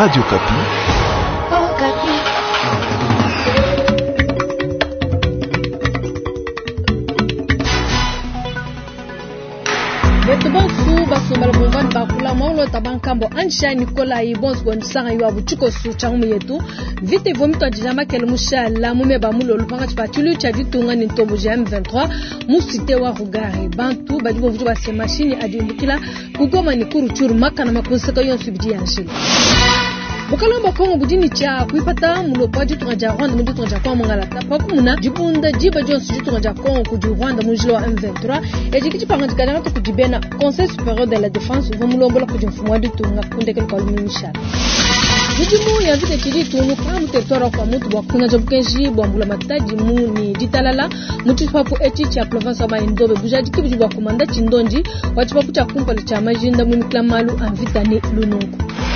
Radio Kapi. Oh, Kapi. Betubansu basomala bombani bakula maulo tabankambo ansha Nicola ibons gontsanga yabu chikosu changu yetu vite vomito ajama kelmusha la mumeba mulo lupanga chipatulu chaditunga ni ntombo ja M23 musite wa Rugari bantu badibo vujo base machine adimbukila kugoma ni kuruchuru makana makonseka yonsu bidi yanshilo Bukalamba Kongo budini cha kuipata mulo paji tunaja Rwanda mundi tunaja kwa mangala tapa kumuna jibunda jiba jonsu tunaja Kongo kuji Rwanda mujilo wa M23 ejikiti pangati kadanga tukujibena Conseil supérieur de la défense vumulombola kuji mfumo wadi tunga kundeke kwa lumisha Mujimu ya vite chidi tunu kwa mutetora kwa mutu wakuna jobukenji bwambula mataji muni ditalala mutu papu echi cha province wa Indobe bujaji kibuji wakumanda chindonji wachipapu cha kumpali cha majinda mumikla malu anvitani lunungu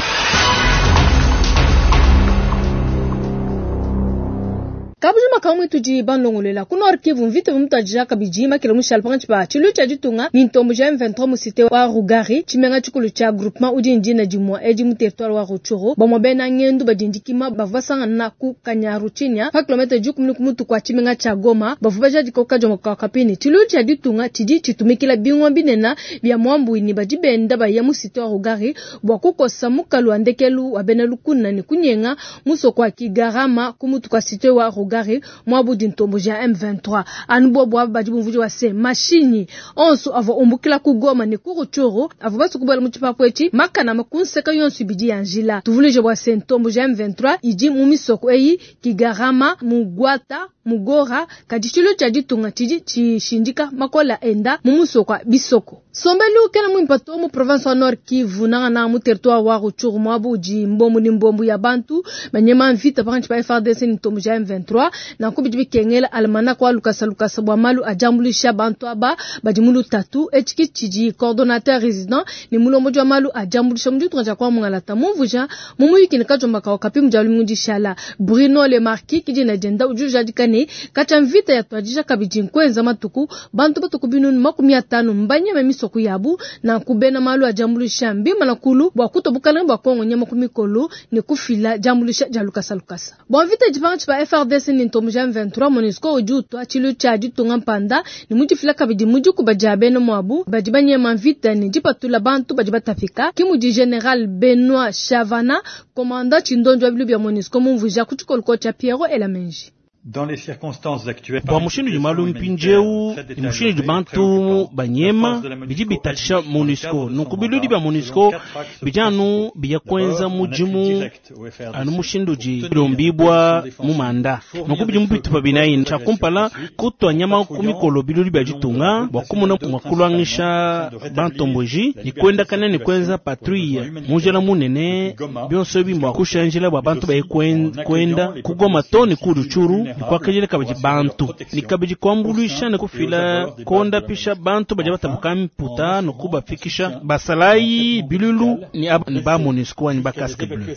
Kabujuma kamwe tuji banlongolela kuna orkivu mvite vumtajija kabijima kila mushal panchpa chilu cha jitunga ni ntombo ja M23 musite wa Rugari chimenga chukulu cha groupement udinji na jimwa eji mu territoire wa Ruchuru bomo bena ngendu badindikima bavasanga na ku Kanyaru chinya pa kilometer jukumni kumutu kwa chimenga cha Goma bavubaja jikoka jomo kwa kapini chilu cha jitunga chiji chitumikila bingwa binena bya mwambu ni bajibenda ba ya musite wa Rugari bwakuko samukalu andekelu wabenelu kunna ni kunyenga muso kwa Kigarama kumutu kwa site wa Rugari mwabu dintombo ja M23 anbo bwa bajibu mvujo wa se machine onso avo ombukila ku Goma ni kuruchuru avo basu kubala muchipapo echi makana makunseka yonsu bidi yanjila tuvulije bwa se ntombo ja M23 iji mumisoko eyi Kigarama mugwata mugora kadishilo cha jitunga chiji chishindika makola enda mumusoko bisoko sombelu kena muimpato mu province wa Nord Kivu na mu territoire wa Ruchuru mwabu ji mbombu ni mbombu ya bantu banyema mvita panchi pa FARDC ni ntombo ja M23 na kubijibi kengela almana kwa lukasa bwa malu ajambulisha bantu aba bajimulu tatu echiki chiji coordonnateur résident ni mulombo jwa malu ajambulisha mju tunaja kwa mungalata mumvuja mumuyiki ni kajomba kwa kapi mjawuli mungi shala Bruno Le Marquis kiji na jenda ujuja dikane kacha mvita ya tuajisha kabiji nkwenza matuku bantu batuku binuni 50 mbanye memisoko yabu na kubena malu ajambulisha mbima na kulu bwa kutobukala bwa Kongo nyama kumikolo ni kufila jambulisha jalukasa bwa mvita jipanchi pa FARDC ni ntombo ja M23 MONUSCO ujuto achilu cha jitunga mpanda ni mujifila kabidi muju kubajabe no mwabu bajibanye mavita ni jipatula bantu bajibatafika kimuji General Benoît Chavana commandant chindonjo bilu bya MONUSCO mumvuja kuchukolko cha Pierrot Elamenji. Dans les circonstances actuelles, bwa mushinu jumalu mpinjeu mushinu jubantu banyema biji bitatisha MONUSCO nukubiludi bya MONUSCO bijanu biya kwenza mujimu anu mushindu ji lombibwa mumanda nukubiji mupitupa binayi chakumpala kutwa nyama kumikolo biludi bya jitunga bakumuna mwakulwangisha bantomboji nikwenda kana ni kwenza patrouille mujala munene byonso bimba kushanjila bwa bantu baye kwenda kugoma toni kuruchuru kwa kajile kabaji bantu ni kabaji kwambulisha na kufila konda pisha bantu baje batabuka puta no kuba fikisha basalai bilulu ni ba MONUSCO ni ba casque bleu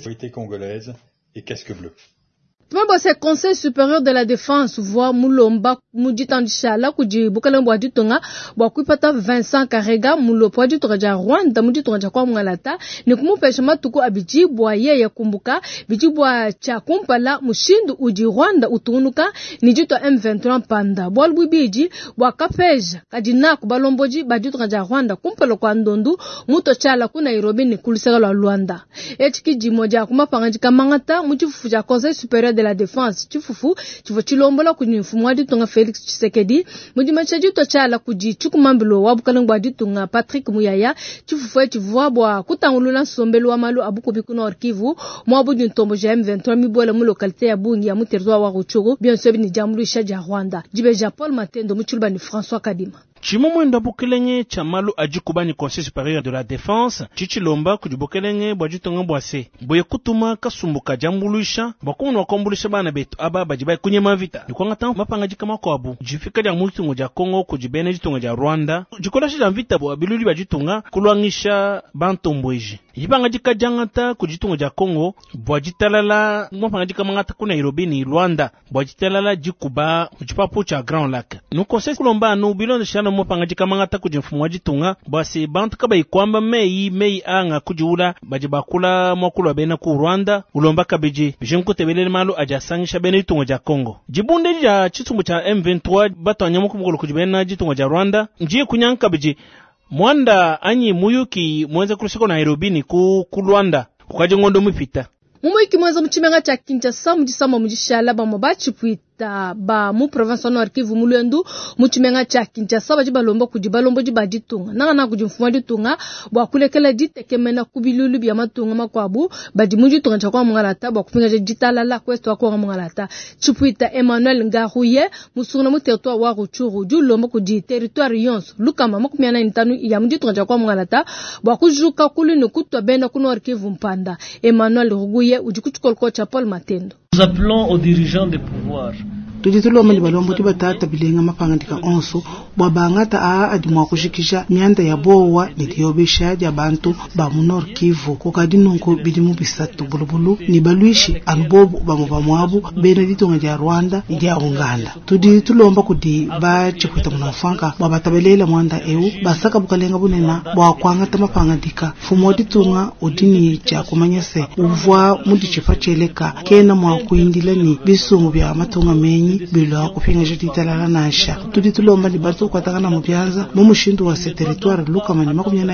et casque bleu. Tumabo se Conseil supérieur de la défense voit mulomba mujitandishala kuji bukala bwa ditonga bwa kuipata Vincent Karega mulopo ditonga Rwanda muditonga kwa mngalata ni kumupesha matuko abiji bwa yeye kumbuka biji bwa cha kumpala mushindu uji Rwanda utunuka ni jito M23 panda bwa lubiji bwa kapeja kadina kubalomboji baditonga Rwanda kumpala kwa ndondu muto chala ku Nairobi ni kulisega lwa Rwanda etiki jimoja kumapanga kamangata mujifufu ja Conseil supérieur de la défense chifufu chivo chilombola kunyi mfumu wa ditunga Felix Tshisekedi mudimacha jito chala kuji chukumambilo wabukalangwa ditunga Patrick Muyaya chifufu chivwa bwa kutangulula sombelo wa malu abuko bikuno orkivu mwabu ntombo ja M23 mibola mu localité ya Bungi ya muterwa wa Ruchuru bien sûr ni jambulisha ja Rwanda jibe ja Paul Matendo muchulba ni François Kadima Chimomwenda bukelenge chamalu ajikubani Conseil supérieur de la défense chichilomba kujibukelenge bwajitonga bwase boye kutuma kasumbuka jambulisha bakono wakombulisha bana betu aba bajibai kunye mavita nikwanga tanga mapanga jikama kwabu jifika ja mutungo ja Kongo kujibene jitonga ja Rwanda jikola shi vita bwa biluli bajitonga kulwangisha bantombweji Yibanga jika jangata kujitunga ja Kongo, bwa jitalala mwapanga jika mangata ku Nairobi ni Rwanda, bwa jitalala jikuba mujipapu cha Grand Lac. Nu conseil kulomba nu bilonde shana mwapanga jika mangata kujimfumu wajitunga, bwa se bantu kaba ikwamba mei anga kujiula bajibakula mwakulu wabena ku Rwanda, ulomba kabiji. Bijimku tebelele malu ajasangisha bena jitunga ja Kongo. Jibunde ja chitumbu cha M23 bato anyamuku mkulu kujibena jitunga ja Rwanda, njie kunyanka biji. Mwanda anyi muyuki mweze kulusiko Nairobi ni ku Rwanda kukaje ngondo mupita mumuyuki mweze mchimenga cha Kinshasa mujisama mujishala bamobachi puita ba mu province Nord Kivu mulwendu muchimenga cha Kinshasa bajibalomba kujibalombo jibajitunga nanga kujimfuma ditunga bwa kulekela ditekemena kubilulu bya matunga makwabu badi mujitunga cha kwa mungalata bwa kupinga jitalala kwesto kwa mungalata chipuita Emmanuel Ngahuye musuna mu territoire wa Ruchuru julomba kudi territoire yonso lukama makumiana intanu ya mujitunga cha kwa mungalata bwa kujuka kulunu kutwa benda ku Nord Kivu mpanda. Emmanuel Ruguye ujikuchukolko cha Paul Matendo. Nous appelons aux dirigeants des pouvoirs tuditulo mali balombo tibatata bilenga mapangandika onso bwabangata adimwa kushikisha myanda ya bowa nitiyobesha ya bantu ba Nord Kivu kokadinonko bidimu bisatu bulubulu ni balwishi anbobu bamubamwabu beneditonga ya Rwanda ya Uganda. Tuditulomba kudi ba chikwita munafanka bwabatabelela mwanda eu basaka bukalenga bunena bwakwangata mapangandika fumodi tunga udini cha kumanyese uvwa mudi chifacheleka kena mwa kuindila ni bisungu bya matonga menyi bilo kupinga jitalala nasha tuditulomba ni bantu kwatakana mubyanza mu mushindu wa territoire lukama ni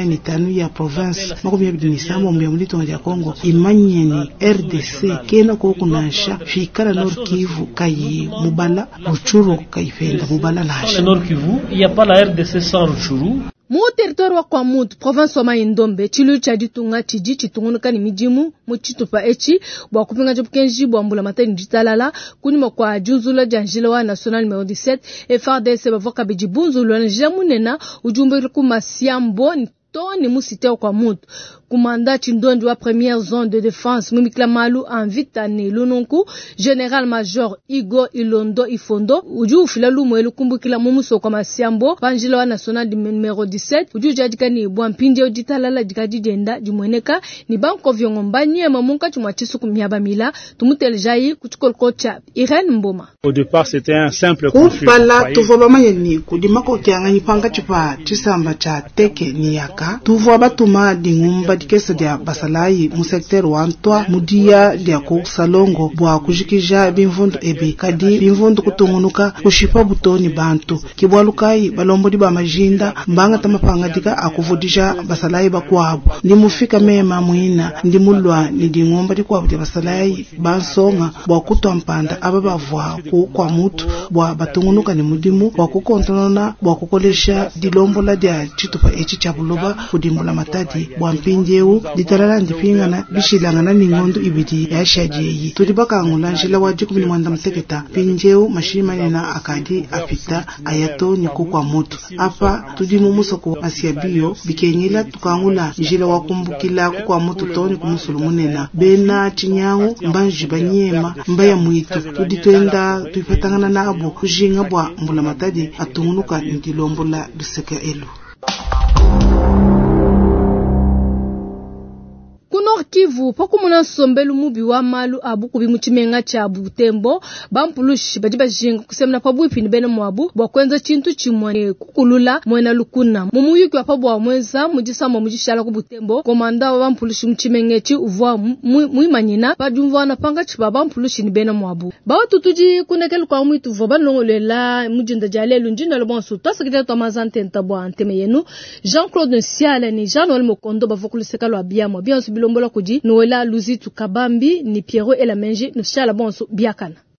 95 ya province 27 mu mulitonga ya Kongo imanyeni RDC kena ko kunasha fikara Nord Kivu kayi mubala Ruchuru kayifenda mubala nasha Nord Kivu il y a pas la RDC sans Ruchuru. Mu territoire wa kwa mutu province wa Maindombe chilu cha ditunga chiji chitungunuka ni mijimu mu chitupa echi bwa kupinga jobukenji bwa mbula matani jitalala kunima kwa juzula janjila wa national numéro 17 FARDC bavoka bijibunzu lwana jamunena ujumbe ku masiambo ni musite kwa mutu kumanda chindondi wa première zone de défense mumikla malu invitane lununku général major Igo Ilondo Ifondo uju ufila lumo elukumbukila mumuso kwa masiambo banjila wa national numéro 17 uju jadika ni bwampinde ojitalala jikajidenda jimweneka ni banko vyongombanye mamunka chumwachisu kumyaba mila tumuteljayi kuchukolko cha Irene Mboma. Au départ c'était un simple conflit kupala tuvoba manyeni kudimako kyangani panga chipa chisamba cha teke ni yaka tuvoba batuma dingumba dikesa dia basalayi mu secteur wa Antwa mudia dia ko salongo bwa kujikija bimvundu ebe kadi bimvundu kutungunuka kushipa butoni bantu kibwalukai balombo di ba majinda mbanga tamapanga dika akuvudisha basalayi bakwabo ndi mufika mema muina ndi mulwa ni dingomba dikwabo dia basalayi bansonga bwa kutwa mpanda ababavwa ku kwa mutu bwa batungunuka ni mudimu bwa kukontrolona bwa kukolesha dilombola dia chitupa echi chabuloba kudimbula matadi bwa mpinjeu ditalala ndipingana bishilangana ni ngondo ibidi ya shajeyi tudibaka ngulanjila waji kumini mwanda mteketa pinjeu mashima nena akadi apita ayato ni kukwa mutu apa tudimu musoko asiabio bikenyela tukangula njila wakumbukila kukwa mutu toni kumusulumunena bena chinyangu mbanji banyema mbaya muitu tuditwenda tuifatangana na abo kujinga bwa mbula matadi atungunuka ndilombola duseka elu. Nord Kivu pakumuna sombelu mubi wa malu abuku bimuchimenga cha Butembo bampulushi bajiba jinga kusemna pabu ipini bene mwabu bwa kwenza chintu chimwane kukulula mwena lukuna mumuyuki wa pabu wa mweza mujisama mujishala ku Butembo komanda wa bampulushi mchimengechi uvwa muimanyina bajumva na panga chiba bampulushi ni bene mwabu bawa tutuji kunekelu kwa mwitu voba nongolela mujinda jalelu njina lobonsu tasakita tomazante ntabwa anteme yenu Jean-Claude Nsiala ni Jean-Noël Mokondo bavokuliseka lo abiamo biansu bilombola kuji Noela Luzitu Kabambi ni Pierrot Elamenji Nsiala bonso biakana.